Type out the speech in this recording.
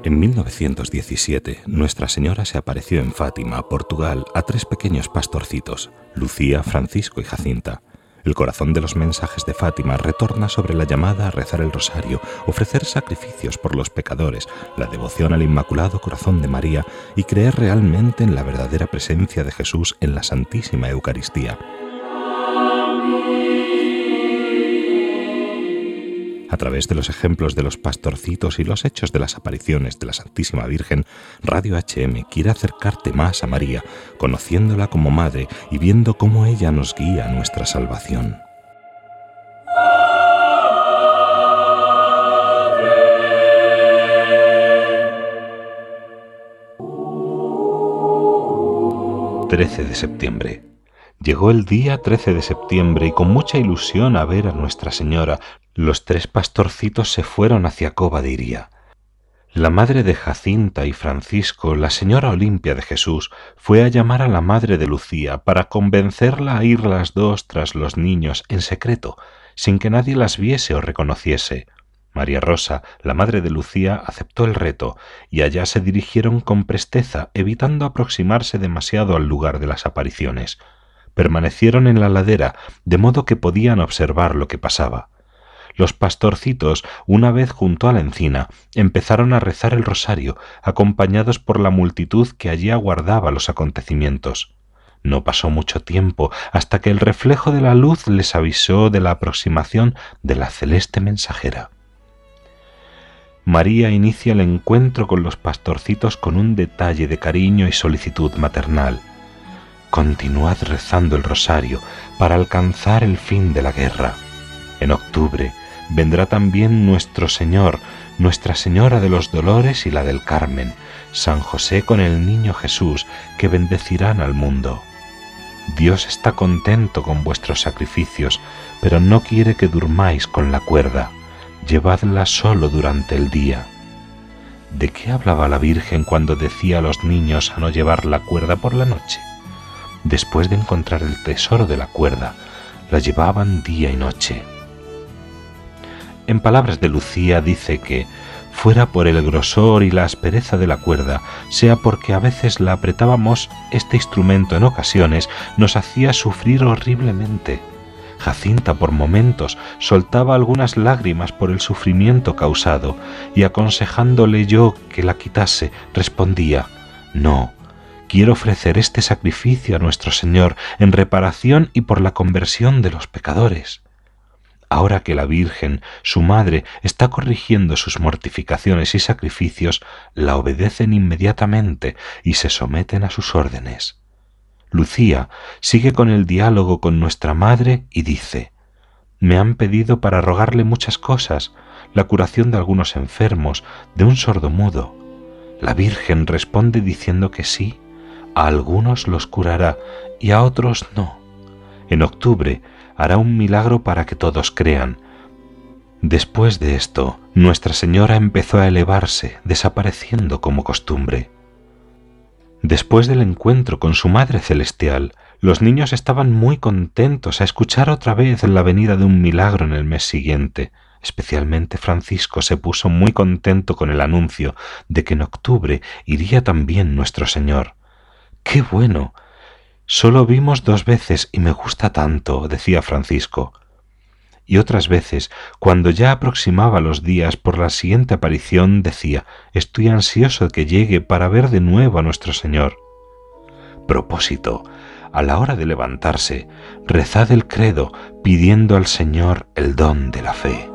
En 1917, Nuestra Señora se apareció en Fátima, Portugal, a 3 pequeños pastorcitos, Lucía, Francisco y Jacinta. El corazón de los mensajes de Fátima retorna sobre la llamada a rezar el rosario, ofrecer sacrificios por los pecadores, la devoción al Inmaculado Corazón de María y creer realmente en la verdadera presencia de Jesús en la Santísima Eucaristía. A través de los ejemplos de los pastorcitos y los hechos de las apariciones de la Santísima Virgen, Radio HM quiere acercarte más a María, conociéndola como Madre y viendo cómo ella nos guía a nuestra salvación. ...13 de septiembre... Llegó el día 13 de septiembre y con mucha ilusión a ver a Nuestra Señora, los 3 pastorcitos se fueron hacia Cova de Iría. La madre de Jacinta y Francisco, la señora Olimpia de Jesús, fue a llamar a la madre de Lucía para convencerla a ir las 2 tras los niños en secreto, sin que nadie las viese o reconociese. María Rosa, la madre de Lucía, aceptó el reto y allá se dirigieron con presteza, evitando aproximarse demasiado al lugar de las apariciones. Permanecieron en la ladera, de modo que podían observar lo que pasaba. Los pastorcitos, una vez junto a la encina, empezaron a rezar el rosario, acompañados por la multitud que allí aguardaba los acontecimientos. No pasó mucho tiempo hasta que el reflejo de la luz les avisó de la aproximación de la celeste mensajera. María inicia el encuentro con los pastorcitos con un detalle de cariño y solicitud maternal. Continuad rezando el rosario para alcanzar el fin de la guerra. En octubre vendrá también nuestro Señor, Nuestra Señora de los Dolores y la del Carmen, San José con el Niño Jesús, que bendecirán al mundo. Dios está contento con vuestros sacrificios, pero no quiere que durmáis con la cuerda. Llevadla solo durante el día. ¿De qué hablaba la Virgen cuando decía a los niños a no llevar la cuerda por la noche? Después de encontrar el tesoro de la cuerda, la llevaban día y noche. En palabras de Lucía dice que, fuera por el grosor y la aspereza de la cuerda, sea porque a veces la apretábamos, este instrumento en ocasiones nos hacía sufrir horriblemente. Jacinta por momentos soltaba algunas lágrimas por el sufrimiento causado, y aconsejándole yo que la quitase, respondía: «No, quiero ofrecer este sacrificio a nuestro Señor en reparación y por la conversión de los pecadores». Ahora que la Virgen, su madre, está corrigiendo sus mortificaciones y sacrificios, la obedecen inmediatamente y se someten a sus órdenes. Lucía sigue con el diálogo con nuestra madre y dice: «Me han pedido para rogarle muchas cosas, la curación de algunos enfermos, de un sordomudo». La Virgen responde diciendo que sí, a algunos los curará y a otros no. En octubre hará un milagro para que todos crean. Después de esto, Nuestra Señora empezó a elevarse, desapareciendo como costumbre. Después del encuentro con su Madre Celestial, los niños estaban muy contentos a escuchar otra vez la venida de un milagro en el mes siguiente. Especialmente Francisco se puso muy contento con el anuncio de que en octubre iría también nuestro Señor. ¡Qué bueno! Solo vimos 2 veces y me gusta tanto, decía Francisco. Y otras veces, cuando ya aproximaba los días por la siguiente aparición, decía: «Estoy ansioso de que llegue para ver de nuevo a nuestro Señor». Propósito: a la hora de levantarse, rezad el credo pidiendo al Señor el don de la fe.